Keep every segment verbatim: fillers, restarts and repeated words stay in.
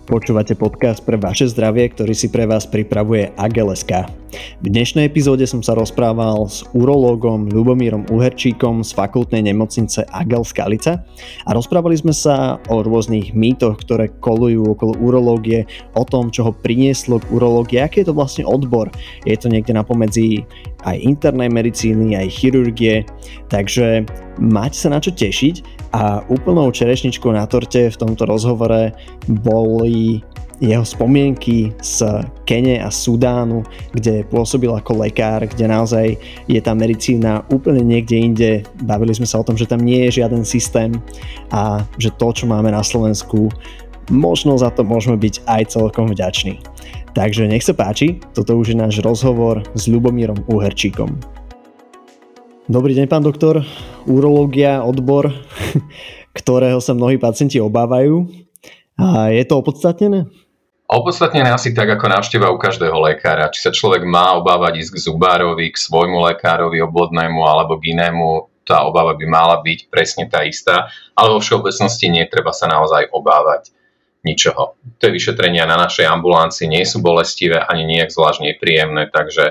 Počúvate podcast pre vaše zdravie, ktorý si pre vás pripravuje á gé el es ká. V dnešnej epizóde som sa rozprával s urológom Ľubomírom Uherčíkom z fakultnej nemocnice á gé el Skalica a rozprávali sme sa o rôznych mýtoch, ktoré kolujú okolo urológie, o tom, čo ho prinieslo k urológii, aký je to vlastne odbor. Je to niekde napomedzi aj internej medicíny, aj chirurgie, takže máte sa na čo tešiť. A úplnou čerešničkou na torte v tomto rozhovore boli jeho spomienky z Kene a Sudánu, kde pôsobil ako lekár, kde naozaj je tá medicína úplne niekde inde. Bavili sme sa o tom, že tam nie je žiaden systém a že to, čo máme na Slovensku, možno za to môžeme byť aj celkom vďační. Takže nech sa páči, toto už je náš rozhovor s Ľubomírom Uherčíkom. Dobrý deň, pán doktor. Urológia, odbor, ktorého sa mnohí pacienti obávajú. A je to opodstatnené? Opodstatnené asi tak, ako návšteva u každého lekára. Či sa človek má obávať ísť k zubárovi, k svojmu lekárovi obvodnému alebo k inému, tá obava by mala byť presne tá istá. Ale vo všeobecnosti netreba sa naozaj obávať ničoho. Tie vyšetrenia na našej ambulancii nie sú bolestivé ani nejak zvlášť nepríjemné, takže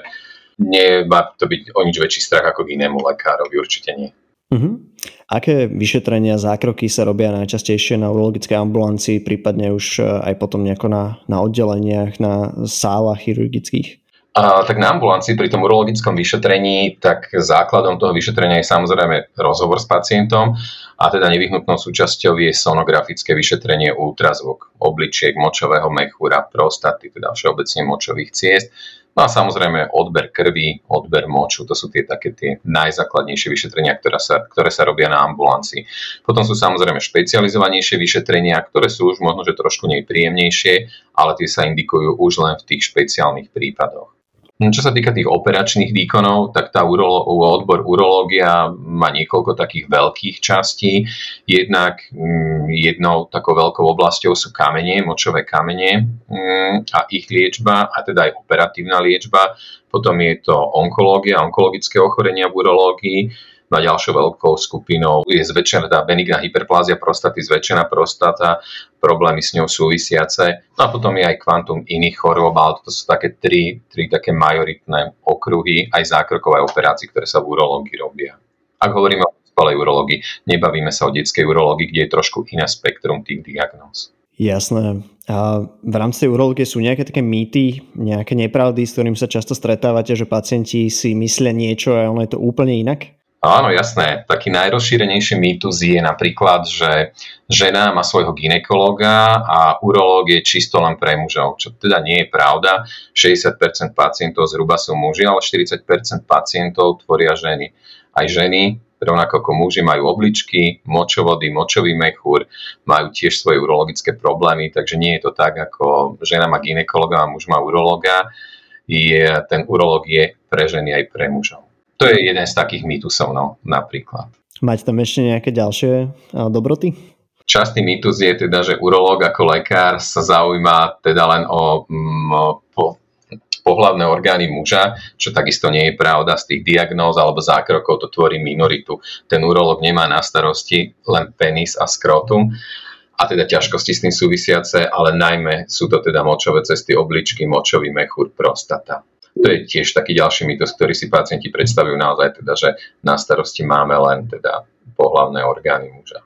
nemá to byť o nič väčší strach ako k inému lekárovi, určite nie. Uh-huh. Aké vyšetrenia, zákroky sa robia najčastejšie na urologickej ambulancii, prípadne už aj potom nejako na, na oddeleniach, na sálach chirurgických? A, tak na ambulancii pri tom urologickom vyšetrení, tak základom toho vyšetrenia je samozrejme rozhovor s pacientom a teda nevyhnutnou súčasťou je sonografické vyšetrenie ultrazvuk obličiek, močového mechúra, prostaty, teda všeobecne močových ciest. No a samozrejme odber krvi, odber moču, to sú tie také tie najzákladnejšie vyšetrenia, ktoré sa, ktoré sa robia na ambulancii. Potom sú samozrejme špecializovanejšie vyšetrenia, ktoré sú už možno, že trošku nepríjemnejšie, ale tie sa indikujú už len v tých špeciálnych prípadoch. Čo sa týka tých operačných výkonov, tak tá urolo- odbor urológia má niekoľko takých veľkých častí. Jednak mm, jednou takou veľkou oblasťou sú kamene, močové kamene mm, a ich liečba, a teda aj operatívna liečba. Potom je to onkológia, onkologické ochorenia v urológii. No a ďalšou veľkou skupinou je zväčšená tá benigná hyperplázia prostaty, zväčšená prostata, problémy s ňou súvisiace. No a potom je aj kvantum iných chorôb, ale to sú také tri, tri také majoritné okruhy aj zákrokov aj operácií, ktoré sa v urológii robia. Ak hovoríme o dospelej urológii, nebavíme sa o detskej urológii, kde je trošku iné spektrum tých diagnóz. Jasné. A v rámci urológie sú nejaké také mýty, nejaké nepravdy, s ktorým sa často stretávate, že pacienti si myslia niečo a ono je to úplne inak? Áno, jasné. Taký najrozšírenejší mýtus je napríklad, že žena má svojho gynekológa a urológ je čisto len pre mužov, čo teda nie je pravda. šesťdesiat percent pacientov zhruba sú muži, ale štyridsať percent pacientov tvoria ženy. Aj ženy, rovnako ako muži, majú obličky, močovody, močový mechúr, majú tiež svoje urologické problémy, takže nie je to tak, ako žena má gynekológa a muž má urológa. Je, ten urológ je pre ženy aj pre mužov. To je jeden z takých mýtusov, no, napríklad. Máte tam ešte nejaké ďalšie dobroty? Častý mýtus je teda, že urológ ako lekár sa zaujíma teda len o mm, po, pohlavné orgány muža, čo takisto nie je pravda. Z tých diagnóz alebo zákrokov to tvorí minoritu. Ten urológ nemá na starosti len penis a skrotum, a teda ťažkosti s tým súvisiace, ale najmä sú to teda močové cesty, obličky, močový mechúr, prostata. To je tiež taký ďalší mýtus, ktorý si pacienti predstavujú naozaj, teda, že na starosti máme len teda pohlavné orgány muža.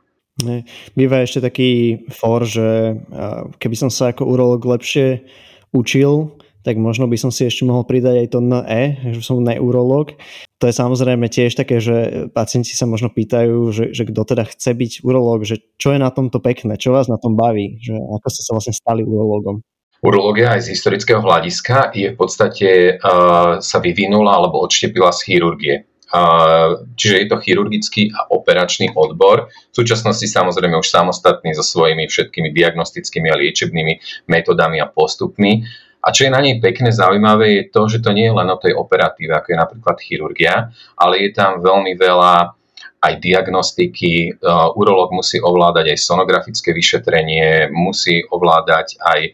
Býva ešte taký for, že keby som sa ako urológ lepšie učil, tak možno by som si ešte mohol pridať aj to en é, že som neurológ. To je samozrejme tiež také, že pacienti sa možno pýtajú, že, že kto teda chce byť urológ, že čo je na tomto pekné, čo vás na tom baví, že ako ste sa vlastne stali urológom. Urológia aj z historického hľadiska je v podstate uh, sa vyvinula alebo odštepila z chirurgie. Uh, čiže je to chirurgický a operačný odbor. V súčasnosti samozrejme už samostatný so svojimi všetkými diagnostickými a liečebnými metodami a postupmi. A čo je na nej pekné, zaujímavé je to, že to nie je len o tej operatíve, ako je napríklad chirurgia, ale je tam veľmi veľa aj diagnostiky. Uh, urológ musí ovládať aj sonografické vyšetrenie, musí ovládať aj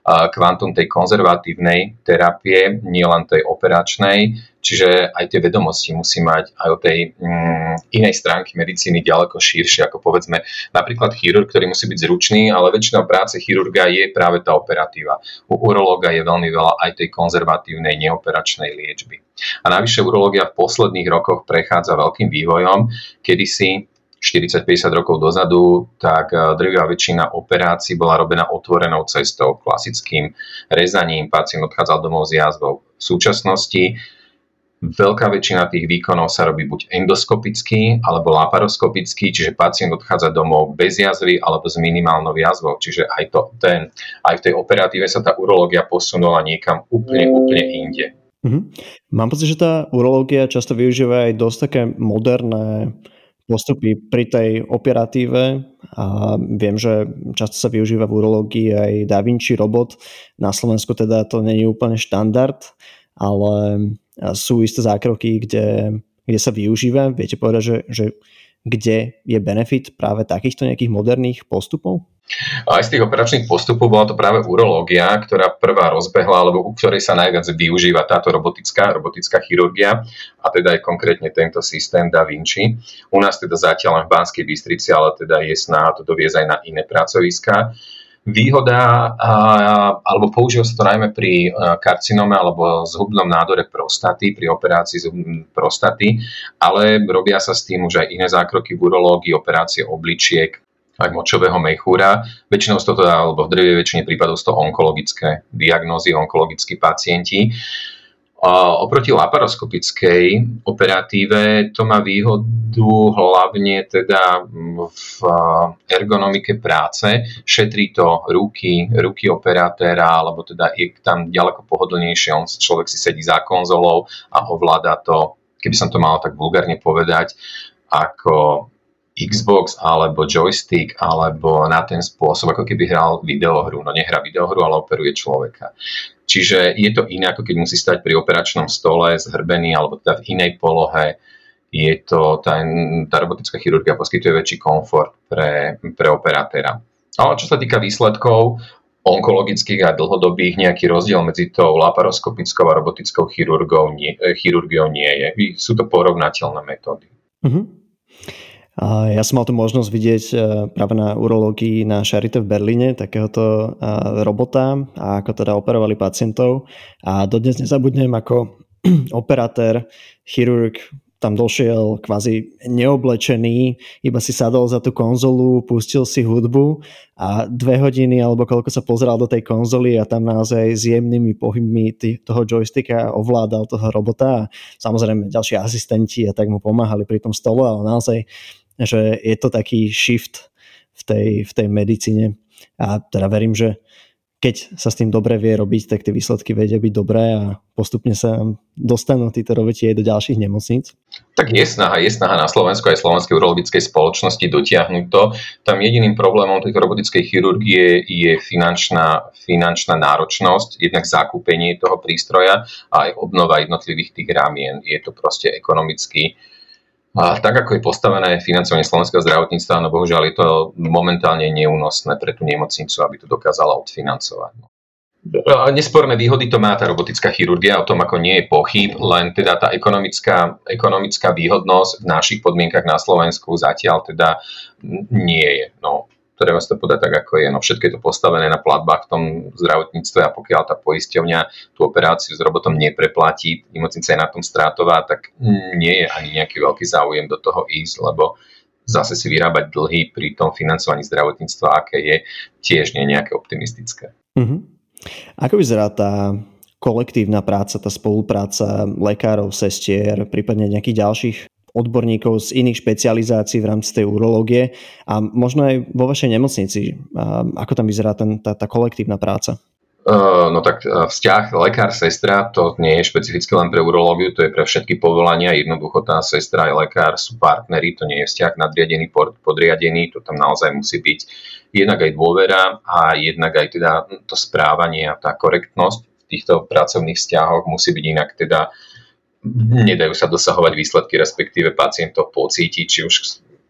kvantum tej konzervatívnej terapie, nielen tej operačnej, čiže aj tie vedomosti musí mať aj o tej mm, inej stránky medicíny ďaleko širšie, ako povedzme napríklad chirurg, ktorý musí byť zručný, ale väčšinou práce chirurga je práve tá operatíva. U urológa je veľmi veľa aj tej konzervatívnej neoperačnej liečby. A navyše urológia v posledných rokoch prechádza veľkým vývojom, kedysi štyridsať päťdesiat rokov dozadu, tak drvivá väčšina operácií bola robená otvorenou cestou, klasickým rezaním, pacient odchádzal domov s jazvou. V súčasnosti veľká väčšina tých výkonov sa robí buď endoskopicky alebo laparoskopicky, čiže pacient odchádza domov bez jazvy alebo s minimálnou jazvou. Čiže aj, to, ten, aj v tej operatíve sa tá urológia posunula niekam úplne, úplne inde. Mm-hmm. Mám pocit, že tá urológia často využíva aj dosť také moderné postupy pri tej operatíve a viem, že často sa využíva v urológii aj Da Vinci robot. Na Slovensku teda to nie je úplne štandard, ale sú isté zákroky, kde, kde sa využíva. Viete povedať, že, že kde je benefit práve takýchto nejakých moderných postupov? Aj z tých operačných postupov bola to práve urológia, ktorá prvá rozbehla, alebo u ktorej sa najviac využíva táto robotická, robotická chirurgia, a teda aj konkrétne tento systém Da Vinci. U nás teda zatiaľ len v Banskej Bystrici, ale teda je snaha to doviesť aj na iné pracoviská. Výhoda, alebo používa sa to najmä pri karcinome alebo zhubnom nádore prostaty, pri operácii zhubnom prostaty, ale robia sa s tým už aj iné zákroky v urológii, operácie obličiek, aj močového mechúra. Väčšinou z toho, alebo v drvivej väčšine prípadov sú to onkologické diagnózy, onkologickí pacienti. A oproti laparoskopickej operatíve to má výhodu hlavne teda v ergonomike práce. Šetrí to ruky, ruky operatéra, alebo teda je tam ďaleko pohodlnejšie. On, človek si sedí za konzolou a ovláda to, keby som to mal tak vulgárne povedať, ako Xbox alebo joystick, alebo na ten spôsob, ako keby hral videohru. No nehrá videohru, ale operuje človeka. Čiže je to iné, ako keď musí stať pri operačnom stole zhrbený, alebo teda v inej polohe. Je to, tá, tá robotická chirurgia poskytuje väčší komfort pre, pre operatéra. Ale čo sa týka výsledkov onkologických a dlhodobých, nejaký rozdiel medzi tou laparoskopickou a robotickou chirurgiou nie, chirurgiou nie je. Sú to porovnateľné metódy. Mhm. Ja som mal tu možnosť vidieť práve na urológii na Charité v Berlíne takéhoto robota a ako teda operovali pacientov a dodnes nezabudnem, ako operatér, chirurg tam došiel kvázi neoblečený, iba si sadol za tú konzolu, pustil si hudbu a dve hodiny alebo koľko sa pozeral do tej konzoly a tam naozaj s jemnými pohybmi toho joysticka ovládal toho robota a samozrejme ďalší asistenti a tak mu pomáhali pri tom stole, ale naozaj že je to taký shift v tej, v tej medicíne a teda verím, že keď sa s tým dobre vie robiť, tak tie výsledky vedia byť dobré a postupne sa dostanú títo roboti aj do ďalších nemocníc. Tak je snaha, je snaha na Slovensku aj Slovenskej urologickej spoločnosti dotiahnuť to. Tam jediným problémom tejto robotickej chirurgie je finančná, finančná náročnosť, jednak zakúpenie toho prístroja a aj obnova jednotlivých tých rámien. Je to proste ekonomicky. A tak, ako je postavené financovanie slovenského zdravotníctva, no bohužiaľ je to momentálne neúnosné pre tú nemocnicu, aby to dokázala odfinancovať. Nesporné výhody to má tá robotická chirurgia, o tom ako nie je pochyb, len teda tá ekonomická, ekonomická výhodnosť v našich podmienkach na Slovensku zatiaľ teda nie je. No, treba sa to podať tak, ako je. No, všetko je to postavené na platbách v tom zdravotníctve a pokiaľ tá poisťovňa tú operáciu s robotom nepreplatí, nemocnica je na tom strátová, tak nie je ani nejaký veľký záujem do toho ísť, lebo zase si vyrábať dlhy pri tom financovaní zdravotníctva, aké je, tiež nie je nejaké optimistické. Uh-huh. Ako vyzerá tá kolektívna práca, tá spolupráca lekárov, sestier, prípadne nejakých ďalších odborníkov z iných špecializácií v rámci tej urológie a možno aj vo vašej nemocnici? Ako tam vyzerá ten, tá, tá kolektívna práca? Uh, no tak vzťah lekár-sestra to nie je špecificky len pre urológiu, to je pre všetky povolania. Jednoducho tá sestra aj lekár sú partneri, to nie je vzťah nadriadený, podriadený, to tam naozaj musí byť jednak aj dôvera a jednak aj teda to správanie a tá korektnosť v týchto pracovných vzťahoch musí byť inak teda nedajú sa dosahovať výsledky, respektíve pacient to pocíti, či už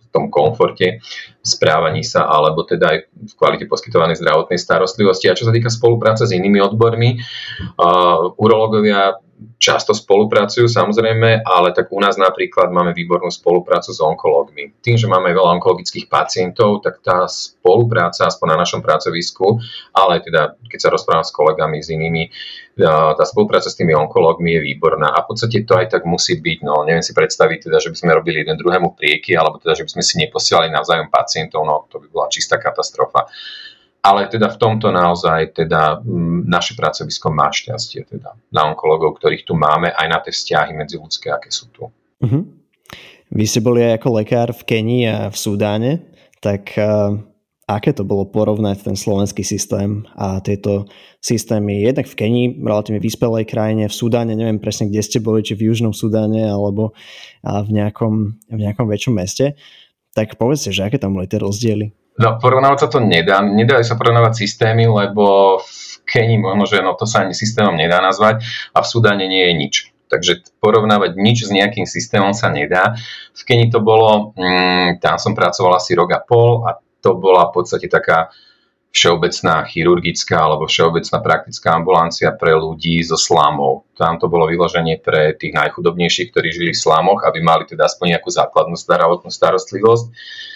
tom komforte, v správaní sa, alebo teda aj v kvalite poskytovanej zdravotnej starostlivosti. A čo sa týka spolupráce s inými odbormi, uh, urológovia často spolupracujú, samozrejme, ale tak u nás napríklad máme výbornú spoluprácu s onkológmi. Tým, že máme veľa onkologických pacientov, tak tá spolupráca, aspoň na našom pracovisku, ale teda keď sa rozprávam s kolegami, s inými, tá spolupráca s tými onkológmi je výborná. A v podstate to aj tak musí byť. No, neviem si predstaviť, teda, že by sme robili jeden druhému prieky, alebo teda, že by sme si neposielali navzájom pacientov, no to by bola čistá katastrofa. Ale teda v tomto naozaj teda naše pracovisko má šťastie teda na onkológov, ktorých tu máme, aj na tie vzťahy medziľudské, aké sú tu. Uh-huh. Vy ste boli aj ako lekár v Kenii a v Sudáne, tak uh, aké to bolo porovnať ten slovenský systém a tieto systémy jednak v Kenii, relatívne vyspelej krajine, v Sudáne, neviem presne, kde ste boli, či v Južnom Sudáne alebo v nejakom, v nejakom väčšom meste, tak povedzte, že aké tam boli tie rozdiely? No, porovnávať sa to nedá. Nedajú sa porovnávať systémy, lebo v Kenii možno, že no, to sa ani systémom nedá nazvať a v Sudáne nie je nič. Takže porovnávať nič s nejakým systémom sa nedá. V Kenii to bolo, mm, tam som pracoval asi rok a pol a to bola v podstate taká všeobecná chirurgická alebo všeobecná praktická ambulancia pre ľudí so slamov. Tam to bolo vyloženie pre tých najchudobnejších, ktorí žili v slamoch, aby mali teda aspoň nejakú základnú zdravotnú starostlivosť.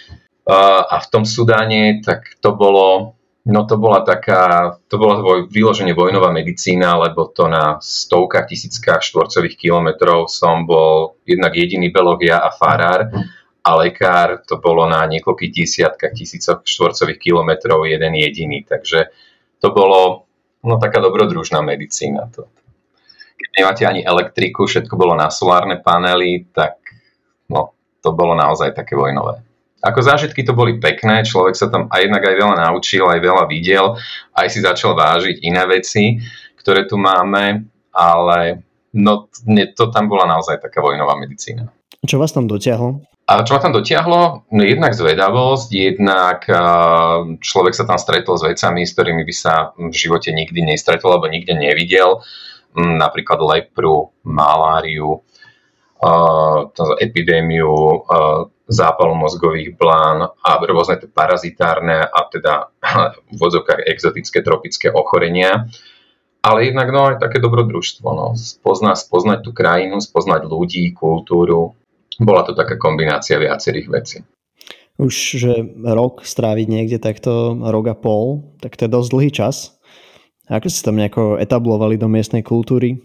A v tom Sudáne, tak to bolo, no to bola taká, to bola voj, vyloženie vojnová medicína, lebo to na stovkách, tisíckach štvorcových kilometrov som bol jednak jediný belogia a farár a lekár to bolo na niekoľkých desiatkách tisícoch štvorcových kilometrov jeden jediný. Takže to bolo no taká dobrodružná medicína. To. Keď nemáte ani elektriku, všetko bolo na solárne panely, tak no, to bolo naozaj také vojnové. Ako zážitky to boli pekné, človek sa tam aj jednak aj veľa naučil, aj veľa videl, aj si začal vážiť iné veci, ktoré tu máme, ale no, to tam bola naozaj taká vojnová medicína. Čo vás tam dotiahlo? A čo ma tam dotiahlo? No, jednak zvedavosť, jednak človek sa tam stretol s vecami, s ktorými by sa v živote nikdy nestretol alebo nikde nevidel, napríklad lepru, maláriu, epidémiu, zápalu mozgových blán a rôzne parazitárne a teda v vodzovkách exotické tropické ochorenia. Ale jednak no, aj také dobrodružstvo. No. Spozna, spoznať tú krajinu, spoznať ľudí, kultúru. Bola to taká kombinácia viacerých vecí. Už že rok stráviť niekde takto, rok a pol, tak to je dosť dlhý čas. Ako ste tam nejako etablovali do miestnej kultúry?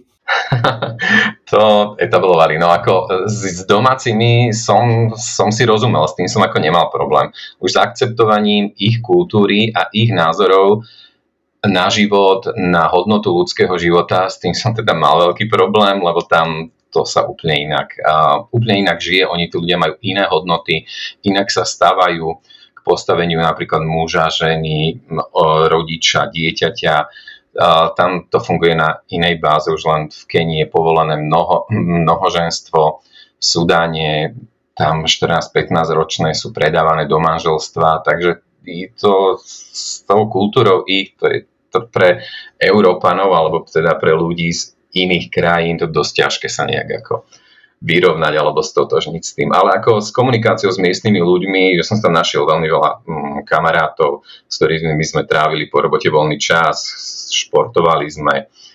To etablovali. No ako s domácimi som, som si rozumel, s tým som ako nemal problém. Už s akceptovaním ich kultúry a ich názorov na život, na hodnotu ľudského života, s tým som teda mal veľký problém, lebo tam to sa úplne inak, uh, úplne inak žije. Oni tu ľudia majú iné hodnoty, inak sa stávajú k postaveniu napríklad muža, ženy, rodiča, dieťaťa. Uh, tam to funguje na inej báze, už len v Kenii je povolené mnoho, mnohoženstvo, v Sudáne tam štrnásť pätnásť ročné sú predávané do manželstva, takže to s tou kultúrou ich, to je to pre Európanov alebo teda pre ľudí z iných krajín to dosť ťažké sa nejak ako vyrovnať alebo stotožniť s tým. Ale ako s komunikáciou s miestnymi ľuďmi, že som tam našiel veľmi veľa mm, kamarátov, s ktorými my sme trávili po robote voľný čas, športovali sme.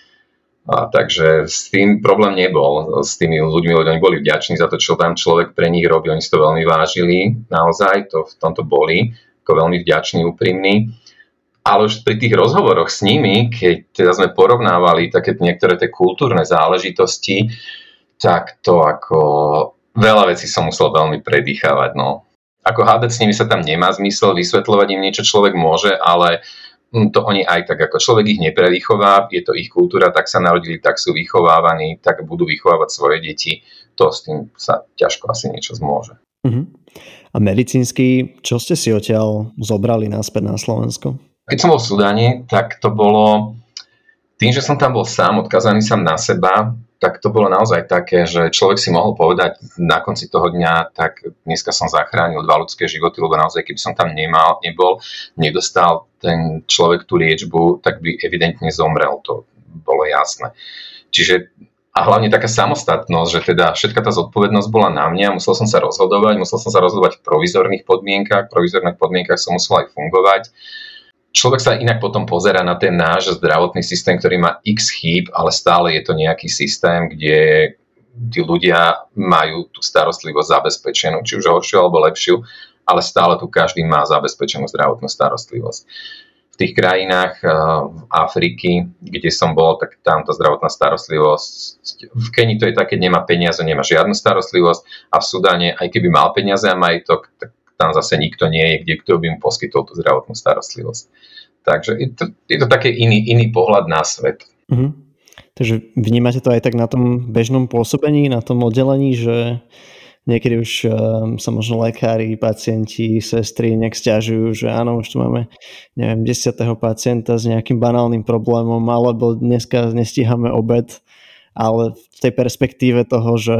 A takže s tým problém nebol. S tými ľuďmi, oni boli vďační za to, čo tam človek pre nich robí. Oni si to veľmi vážili. Naozaj, to v tomto boli. Ako veľmi vďační, úprimní. Ale už pri tých rozhovoroch s nimi, keď teda sme porovnávali také niektoré tie kultúrne záležitosti, tak to ako veľa vecí som musel veľmi predýchavať. No. Ako hádať s nimi sa tam nemá zmysel, vysvetľovať im niečo človek môže, ale to oni aj tak, ako človek ich nepredýchová, je to ich kultúra, tak sa narodili, tak sú vychovávaní, tak budú vychovávať svoje deti. To s tým sa ťažko asi niečo zmôže. Uh-huh. A medicínsky, čo ste si odtiaľ zobrali naspäť na Slovensko? Keď som bol v Sudáne, tak to bolo, tým, že som tam bol sám, odkazaný sám na seba, tak to bolo naozaj také, že človek si mohol povedať na konci toho dňa, tak dneska som zachránil dva ľudské životy, lebo naozaj, keby som tam nemal, nebol, nedostal ten človek tú liečbu, tak by evidentne zomrel, to bolo jasné. Čiže a hlavne taká samostatnosť, že teda všetka tá zodpovednosť bola na mňa, musel som sa rozhodovať, musel som sa rozhodovať v provizorných podmienkach, v provizorných podmienkach som musel aj fungovať. Človek sa inak potom pozerá na ten náš zdravotný systém, ktorý má x chýb, ale stále je to nejaký systém, kde tí ľudia majú tú starostlivosť zabezpečenú, či už horšiu alebo lepšiu, ale stále tu každý má zabezpečenú zdravotnú starostlivosť. V tých krajinách Afriky, kde som bol, tak tam tá zdravotná starostlivosť, v Kenii to je také, nemá peniaze, nemá žiadnu starostlivosť a v Sudáne, aj keby mal peniaze a majetok, tak tam zase nikto nie je, kde kto by mu poskytol tú zdravotnú starostlivosť. Takže je to, je to také iný, iný pohľad na svet. Mhm. Takže vnímate to aj tak na tom bežnom pôsobení, na tom oddelení, že niekedy už um, sa možno lekári, pacienti, sestry nejak sťažujú, že áno, už tu máme, neviem, desiatého pacienta s nejakým banálnym problémom, alebo dneska nestíhame obed, ale v tej perspektíve toho, že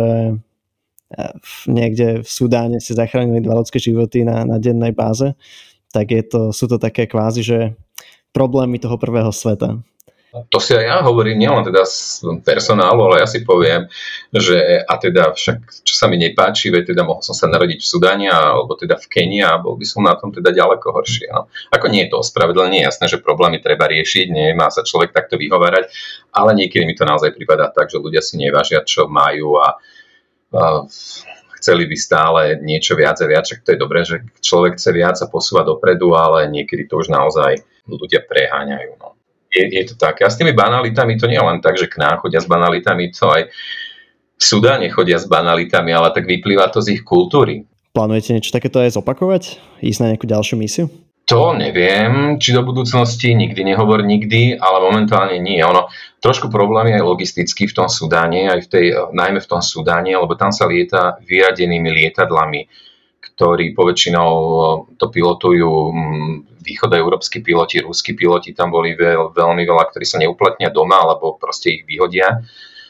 niekde v Sudáne ste zachránili dva ľudské životy na, na dennej báze, tak je to, sú to také kvázi, že problémy toho prvého sveta. To si aj ja hovorím, nielen teda z personálu, ale ja si poviem, že a teda však, čo sa mi nepáči, veď teda mohol som sa narodiť v Sudáne, alebo teda v Kenii a bol by som na tom teda ďaleko horšie. No. Ako nie je to ospravedlenie, jasné, že problémy treba riešiť, nemá sa človek takto vyhovárať, ale niekedy mi to naozaj prípada tak, že ľudia si nevážia, čo majú a, a chceli by stále niečo viac a viac, však to je dobré, že človek chce viac a posúva dopredu, ale niekedy to už naozaj ľudia preháňajú. No. Je, je to tak. A s tými banalitami to nie len tak, že k nám chodia s banalitami, to aj v Sudáne chodia s banalitami, ale tak vyplýva to z ich kultúry. Plánujete niečo takéto aj zopakovať? Ísť na nejakú ďalšiu misiu? To neviem, či do budúcnosti, nikdy nehovor nikdy, ale momentálne nie. Ono, trošku problém je aj logistický v tom Sudáne, aj v tej, najmä v tom Sudáne, lebo tam sa lieta vyradenými lietadlami, ktorí poväčšinou to pilotujú východoeurópski piloti, ruskí piloti, tam boli veľ, veľmi veľa, ktorí sa neuplatnia doma, alebo proste ich vyhodia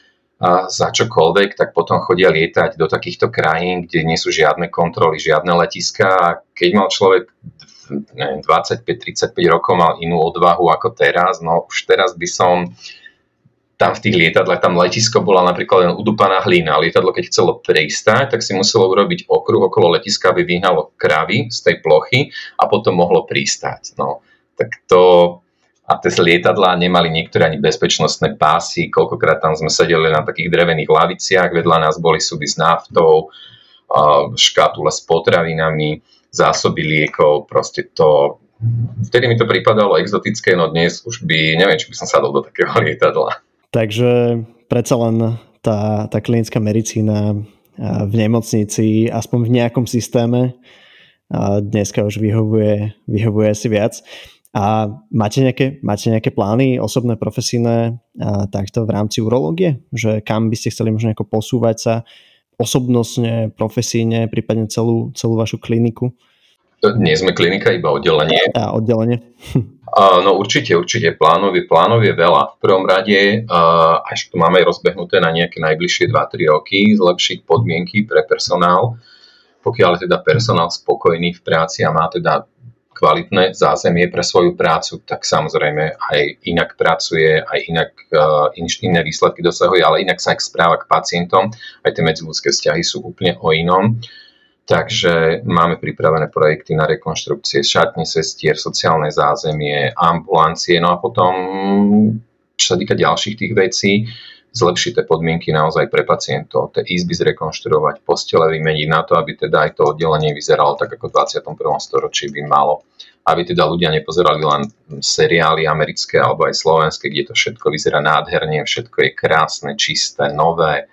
a za čokoľvek, tak potom chodia lietať do takýchto krajín, kde nie sú žiadne kontroly, žiadne letiská a keď mal človek neviem, dvadsaťpäť tridsaťpäť rokov, mal inú odvahu ako teraz, no už teraz by som tam v tých lietadlách, tam letisko bola napríklad len udupaná hlina. Lietadlo, keď chcelo pristáť, tak si muselo urobiť okruh okolo letiska, aby vyhnalo kravy z tej plochy a potom mohlo pristáť. No, tak to... A tie lietadlá nemali niektoré ani bezpečnostné pásy, koľkokrát tam sme sedeli na takých drevených laviciach, vedľa nás boli súdy s naftou, škatule s potravinami, zásoby liekov, proste to... Vtedy mi to pripadalo exotické, no dnes už by, neviem, či by som sadol do takého lietadla. Takže predsa len tá, tá klinická medicína v nemocnici, aspoň v nejakom systéme, dneska už vyhovuje, vyhovuje si viac. A máte nejaké, máte nejaké plány osobné, profesijné takto v rámci urológie? Že kam by ste chceli možno nejako posúvať sa osobnostne, profesíne, prípadne celú, celú vašu kliniku? Nie sme klinika, iba oddelenie. A oddelenie. No určite, určite. Plánov je, plánov je veľa. V prvom rade, až to máme rozbehnuté na nejaké najbližšie dva tri roky, zlepšiť podmienky pre personál. Pokiaľ je teda personál spokojný v práci a má teda kvalitné zázemie pre svoju prácu, tak samozrejme aj inak pracuje, aj inak iné výsledky dosahuje, ale inak sa aj správa k pacientom. Aj tie medziľudské vzťahy sú úplne o inom. Takže máme pripravené projekty na rekonštrukcie šatne sestier, sociálne zázemie, ambulancie, no a potom, čo sa týka ďalších tých vecí, zlepšiť tie podmienky naozaj pre pacientov, tie izby zrekonštruovať, postele vymeniť na to, aby teda aj to oddelenie vyzeralo tak, ako v dvadsiatom prvom storočí by malo. Aby teda ľudia nepozerali len seriály americké alebo aj slovenské, kde to všetko vyzerá nádherne, všetko je krásne, čisté, nové.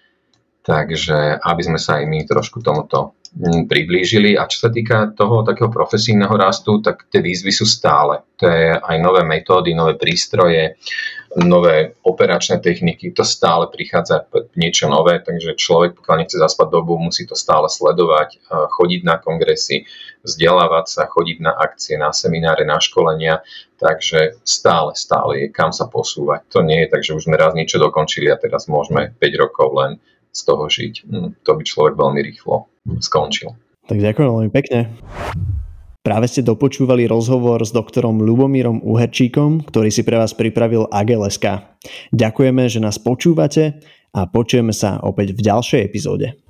Takže aby sme sa aj my trošku tomuto priblížili. A čo sa týka toho takého profesijného rastu, tak tie výzvy sú stále. To je aj nové metódy, nové prístroje, nové operačné techniky, to stále prichádza niečo nové, takže človek, pokiaľ nechce zaspať dobu, musí to stále sledovať, chodiť na kongresy, vzdelávať sa, chodiť na akcie, na semináre, na školenia, takže stále, stále je kam sa posúvať. To nie je tak, že už sme raz niečo dokončili a teraz môžeme päť rokov len z toho žiť. To by človek veľmi rýchlo skončil. Tak ďakujem veľmi pekne. Práve ste dopočúvali rozhovor s doktorom Ľubomírom Uherčíkom, ktorý si pre vás pripravil á gé el es ká. Ďakujeme, že nás počúvate a počujeme sa opäť v ďalšej epizóde.